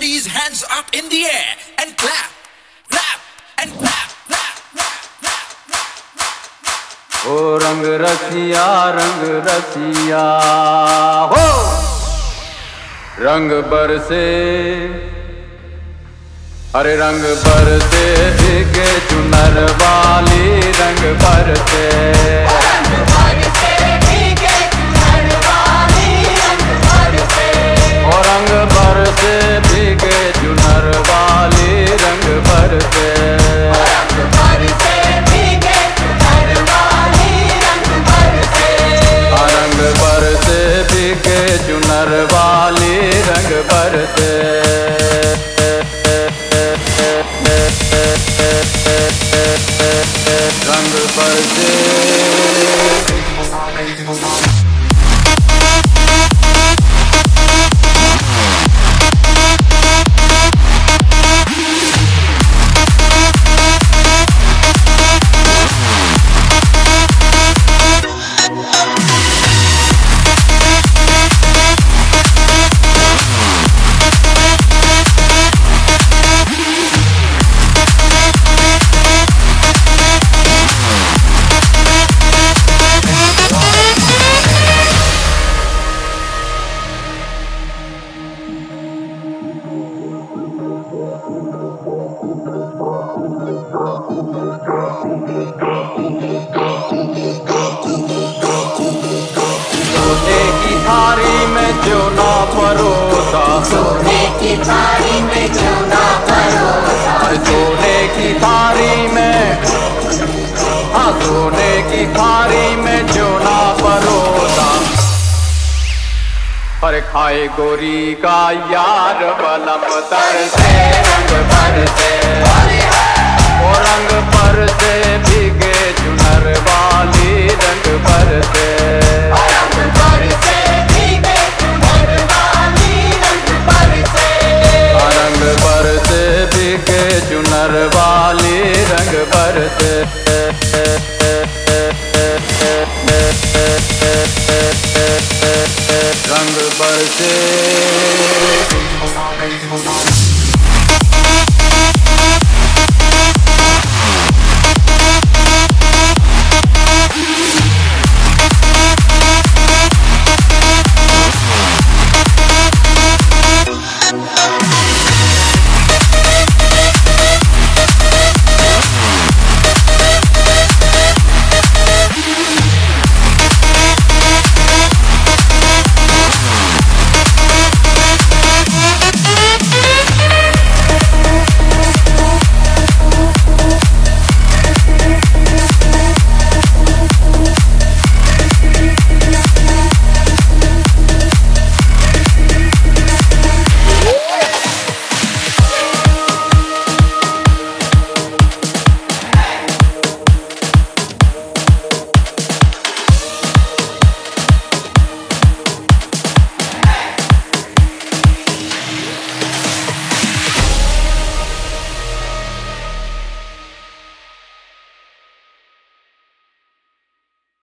these hands up in the air and clap, clap and clap, clap, clap, clap, clap, clap. ओ रंग रसिया हो रंग बरसे, अरे रंग बरसे भीगे चुनर वाली रंग बरसे, रंग बरसे भीगे चुनर वाली रंग बरसे, ओ रंग बरसे भीगे चुनर वाली रंग बरसे, रंग बरसे भीगे चुनर वाली रंग बरसे, रंग बरसे भीगे चुनर वाली रंग बरसे। रंग बरसे थारी में जो ना परोसा, सोने की थाली में जो ना परोसा, सोने की थारी में, हाँ सोने की थारी में जो ना परोसा, पर खाए गोरी का यार बलम तरसे रंग बरसे, ओ रंग बरसे भीगे चुनर वाली रंग बरसे।